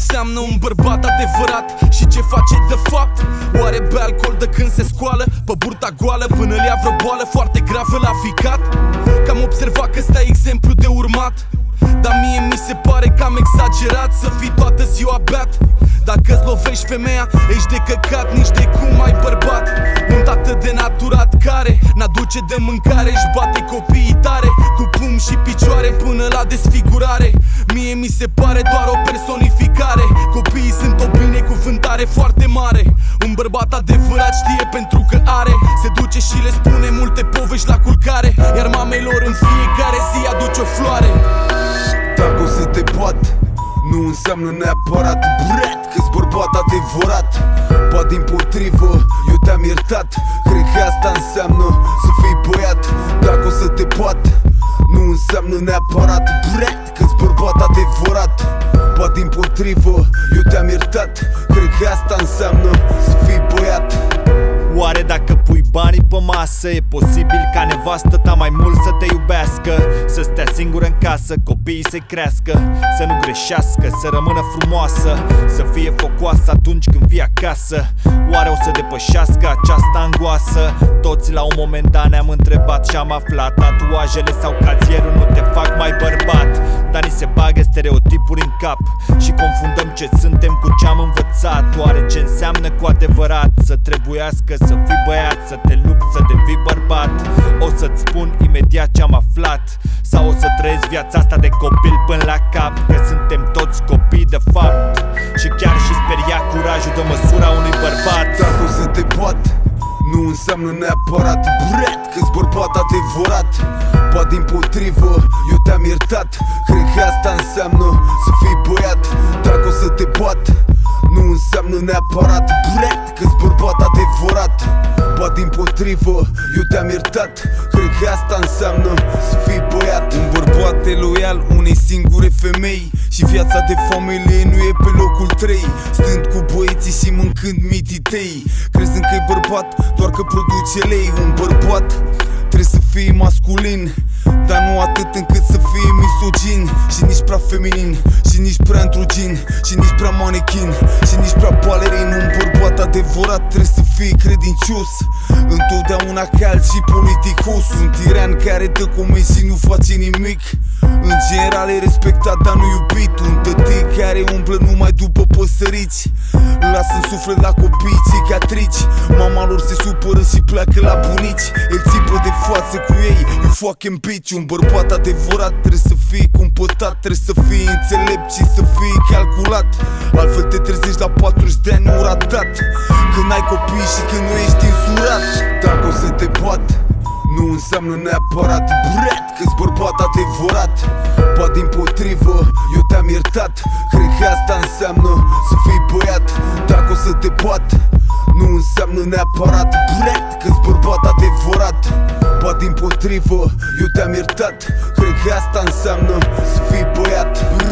înseamnă un bărbat adevărat și ce face de fapt. Oare bea alcool de când se scoală pe burta goală până le ia vreo boală foarte gravă la ficat? Că am observat că ăsta e exemplu de urmat, dar mie mi se pare că am exagerat să fii toată ziua beat. Dacă-ți lovești femeia, ești de căcat, nici de cum ai bărbat. Un tată denaturat care n-aduce de mâncare, își bate copiii tare cu pumni și picioare până la desfigurare. Mie mi se pare doar o personificare. Copiii sunt o binecuvântare foarte mare. Un bărbat adevărat știe pentru că are, se duce și le spune multe povești la culcare, iar mamelor în fiecare zi aduce o floare. Dacă o să te bat, nu înseamnă neapărat brat că-s bărbat adevărat. Ba dimpotrivă, eu te-am iertat. Cred că asta înseamnă să fii băiat. Dacă o să te bat, nu înseamnă neapărat brat că-s bărbat adevărat. Ba dimpotrivă, eu te-am iertat. Cred că asta înseamnă să fii băiat. Oare dacă pui banii pe masă, e posibil ca nevastă ta mai mult să te iubească? Să stea singură în casă, copiii să crească, să nu greșească, să rămână frumoasă, să fie focoasă atunci când vii acasă? Oare o să depășească această angoasă? Toți la un moment dat ne-am întrebat și am aflat, tatuajele sau cazierul nu te fac mai bărbat, dar ni se bagă stereotipuri în cap și confundăm ce suntem cu ce am învățat. Oare ce înseamnă cu adevărat să trebuiască să fii băiat, să te lupți, să devii bărbat? O să-ți spun imediat ce-am aflat, sau o să trăiesc viața asta de copil până la cap, că suntem toți copii de fapt și chiar și speria curajul de măsura unui bărbat. Dacă o să te bat, nu înseamnă neapărat brat că-s bărbat adevărat. Ba dimpotrivă, eu te-am iertat. Cred că asta înseamnă să fii băiat. Dacă o să te bat, nu înseamnă neapărat brat că-s bărbat adevărat. Ba dimpotrivă, eu te-am iertat. Cred că asta înseamnă să fii băiat. Un bărbat e loial unei singure femei și viața de familie nu e pe locul 3, stând cu băieții și mâncând mititei, crezând că e bărbat doar că produce lei. Un bărbat trebuie să fii masculin, dar nu atât încât să fii misogin și nici prea feminin, și nici prea androgin, și nici prea manechin, și nici prea balerin. Un bărbat adevărat trebuie să fii credincios, întotdeauna cald și politicos. Un tiran care dă comenzi și nu face nimic, în general e respectat, dar nu iubit. Un tătic care umblă numai după păsărici, lasă în suflet la copii cicatrici. Mama lor se supără și pleacă la bunici, el țipă de față cu ei, you fucking bitch. Un bărbat adevărat trebuie să fii cumpătat, trebuie să fii înțelept și să fii calculat, altfel te trezești la 40 de ani nu ratat, când ai copii și când nu ești însurat. Dacă o să te bat, nu înseamnă neapărat brat că-s bărbat adevărat. Ba dimpotrivă, eu te-am iertat. Cred că asta înseamnă să fii băiat. Dacă o să te bat, nu înseamnă neapărat brat că-s bărbat adevărat. Ba dimpotrivă, eu te-am iertat. Cred că asta înseamnă să fii băiat.